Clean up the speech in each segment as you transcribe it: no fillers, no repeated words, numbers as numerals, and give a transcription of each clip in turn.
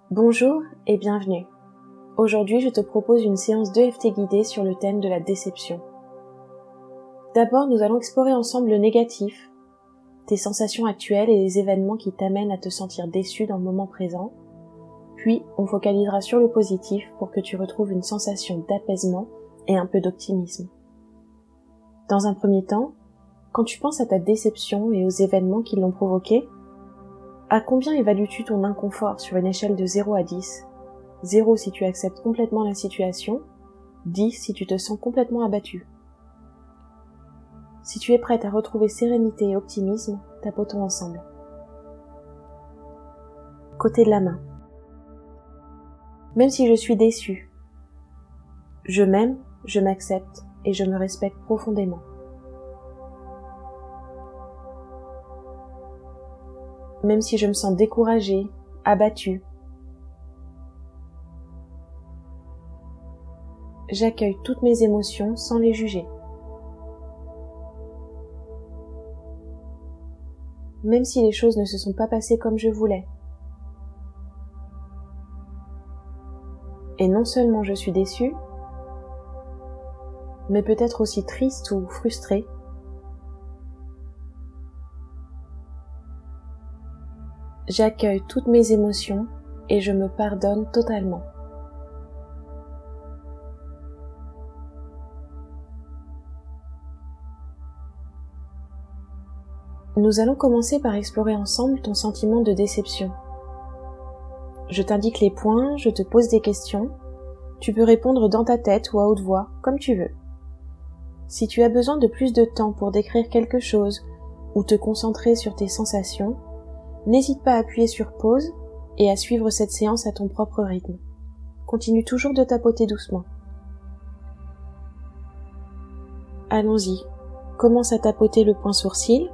Bonjour et bienvenue. Aujourd'hui, je te propose une séance d'EFT guidée sur le thème de la déception. D'abord, nous allons explorer ensemble le négatif, tes sensations actuelles et les événements qui t'amènent à te sentir déçu dans le moment présent. Puis, on focalisera sur le positif pour que tu retrouves une sensation d'apaisement et un peu d'optimisme. Dans un premier temps, quand tu penses à ta déception et aux événements qui l'ont provoquée, à combien évalues-tu ton inconfort sur une échelle de 0 à 10 ? 0 si tu acceptes complètement la situation, 10 si tu te sens complètement abattu. Si tu es prête à retrouver sérénité et optimisme, tapotons ensemble. Côté de la main. Même si je suis déçue, je m'aime, je m'accepte et je me respecte profondément. Même si je me sens découragée, abattue, j'accueille toutes mes émotions sans les juger. Même si les choses ne se sont pas passées comme je voulais. Et non seulement je suis déçue, mais peut-être aussi triste ou frustrée. J'accueille toutes mes émotions et je me pardonne totalement. Nous allons commencer par explorer ensemble ton sentiment de déception. Je t'indique les points, je te pose des questions. Tu peux répondre dans ta tête ou à haute voix, comme tu veux. Si tu as besoin de plus de temps pour décrire quelque chose ou te concentrer sur tes sensations, n'hésite pas à appuyer sur pause et à suivre cette séance à ton propre rythme. Continue toujours de tapoter doucement. Allons-y. Commence à tapoter le point sourcil.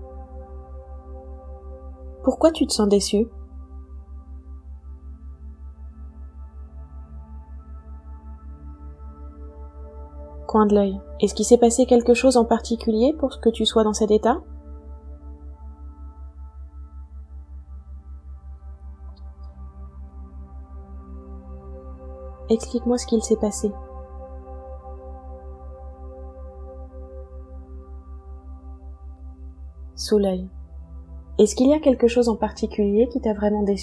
Pourquoi tu te sens déçu ? Coin de l'œil. Est-ce qu'il s'est passé quelque chose en particulier pour que tu sois dans cet état ? Explique-moi ce qu'il s'est passé. Sous l'œil. Est-ce qu'il y a quelque chose en particulier qui t'a vraiment déçu ?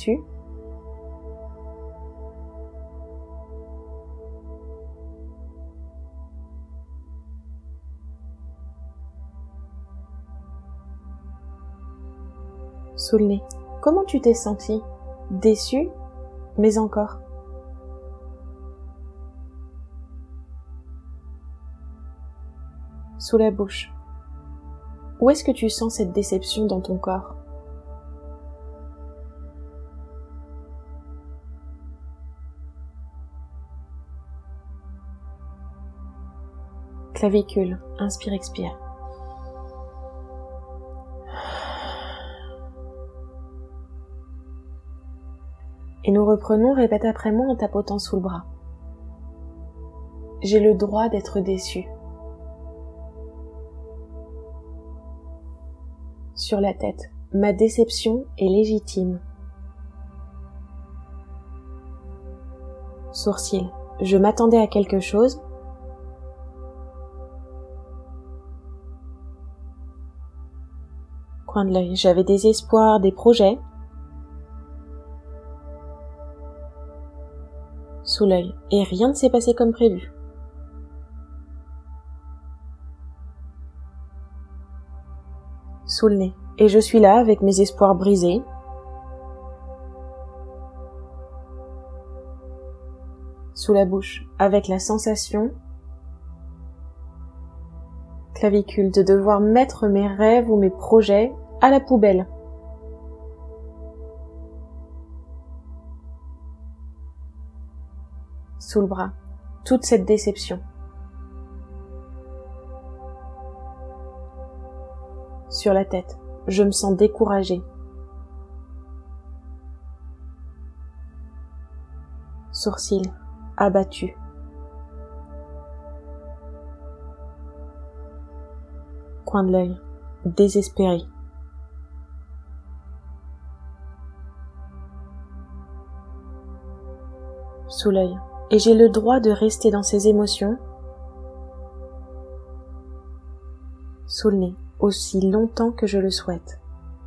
Sous le nez. Comment tu t'es senti ? Déçu, mais encore. Sous la bouche. Où est-ce que tu sens cette déception dans ton corps ? Clavicule. Inspire, expire. Et nous reprenons, répète après moi en tapotant sous le bras. J'ai le droit d'être déçu. Sur la tête. Ma déception est légitime. Sourcil. Je m'attendais à quelque chose. Coin de l'œil. J'avais des espoirs, des projets. Sous l'œil. Et rien ne s'est passé comme prévu. Sous le nez. Et je suis là avec mes espoirs brisés. Sous la bouche. Avec la sensation. Clavicule. De devoir mettre mes rêves ou mes projets à la poubelle. Sous le bras. Toute cette déception. Sur la tête. Je me sens découragée. Sourcil. Abattu. Coin de l'œil. Désespéré. sous l'œil, et j'ai le droit de rester dans ces émotions, sous le nez, aussi longtemps que je le souhaite,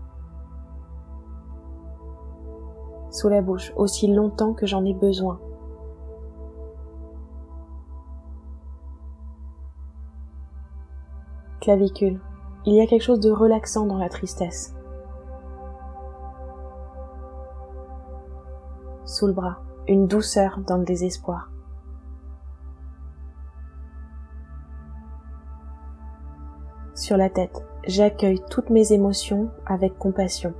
sous la bouche, aussi longtemps que j'en ai besoin, clavicule, il y a quelque chose de relaxant dans la tristesse, sous le bras, une douceur dans le désespoir. Sur la tête, j'accueille toutes mes émotions avec compassion.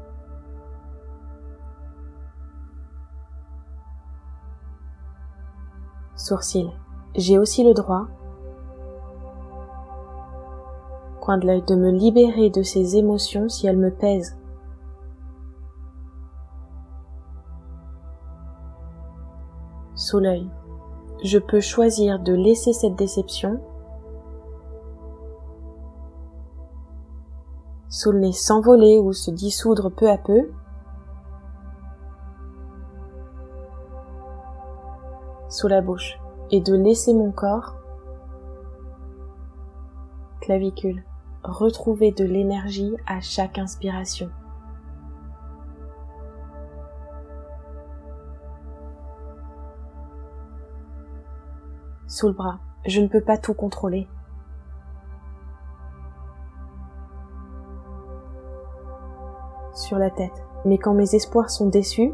Sourcils, j'ai aussi le droit, coin de l'œil, de me libérer de ces émotions si elles me pèsent. Sous l'œil, je peux choisir de laisser cette déception. Sous le nez, s'envoler ou se dissoudre peu à peu. Sous la bouche, et de laisser mon corps, clavicule, retrouver de l'énergie à chaque inspiration. Sous le bras, je ne peux pas tout contrôler. Sur la tête, mais quand mes espoirs sont déçus,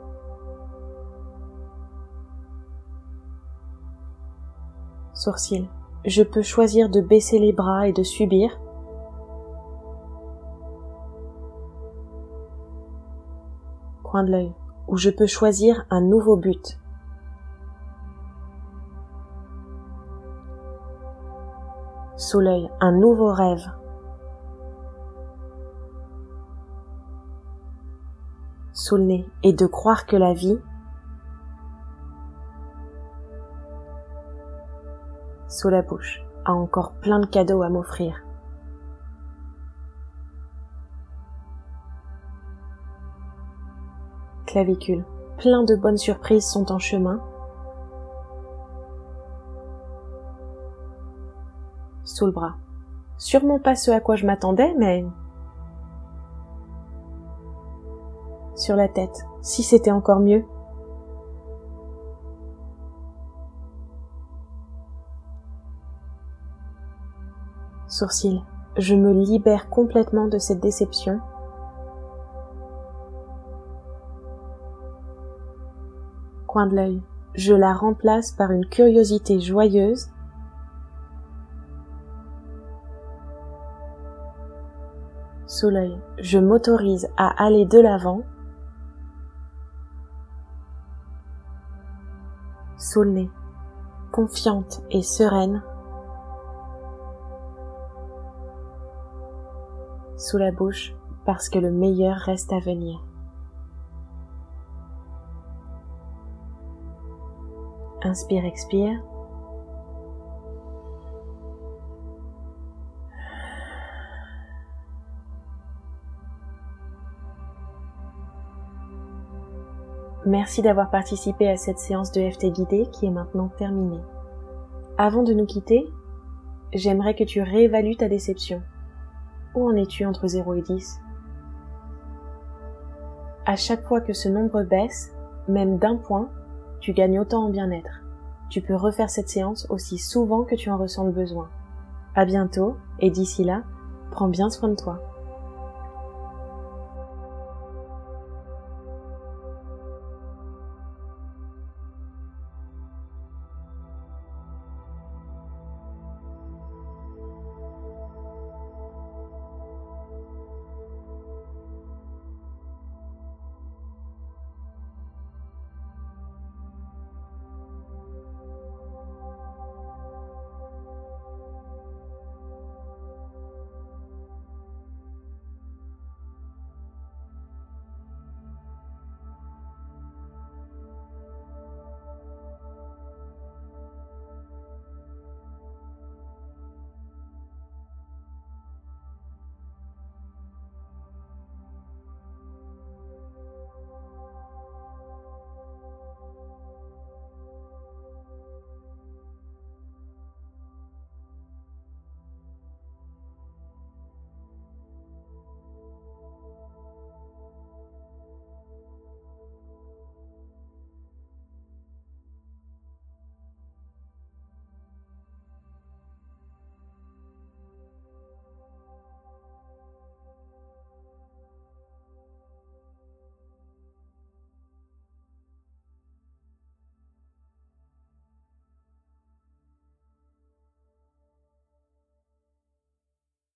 sourcils, je peux choisir de baisser les bras et de subir. Coin de l'œil, où je peux choisir un nouveau but. Sous l'œil, un nouveau rêve. Sous le nez, et de croire que la vie, sous la bouche, a encore plein de cadeaux à m'offrir. Clavicule, plein de bonnes surprises sont en chemin. Sous le bras, sûrement pas ce à quoi je m'attendais, mais... Sur la tête, si c'était encore mieux. Sourcils, je me libère complètement de cette déception. Coin de l'œil, je la remplace par une curiosité joyeuse. Sous l'œil, je m'autorise à aller de l'avant. Sous le nez, confiante et sereine. Sous la bouche, parce que le meilleur reste à venir. Inspire, expire. Merci d'avoir participé à cette séance de EFT guidée qui est maintenant terminée. Avant de nous quitter, j'aimerais que tu réévalues ta déception. Où en es-tu entre 0 et 10 ? À chaque fois que ce nombre baisse, même d'1 point, tu gagnes autant en bien-être. Tu peux refaire cette séance aussi souvent que tu en ressens le besoin. À bientôt, et d'ici là, prends bien soin de toi.